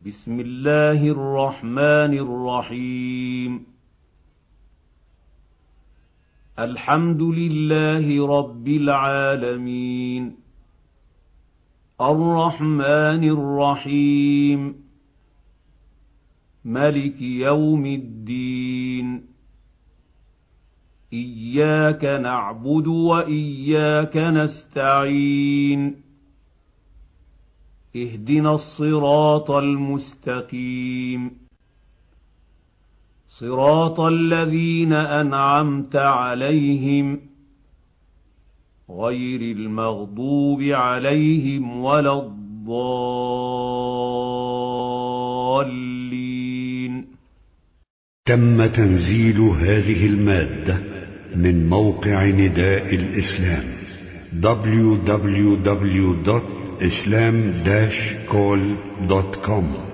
بسم الله الرحمن الرحيم. الحمد لله رب العالمين، الرحمن الرحيم، ملك يوم الدين. إياك نعبد وإياك نستعين. اهدنا الصراط المستقيم، صراط الذين أنعمت عليهم غير المغضوب عليهم ولا الضالين. تم تنزيل هذه المادة من موقع نداء الإسلام www.islam-call.com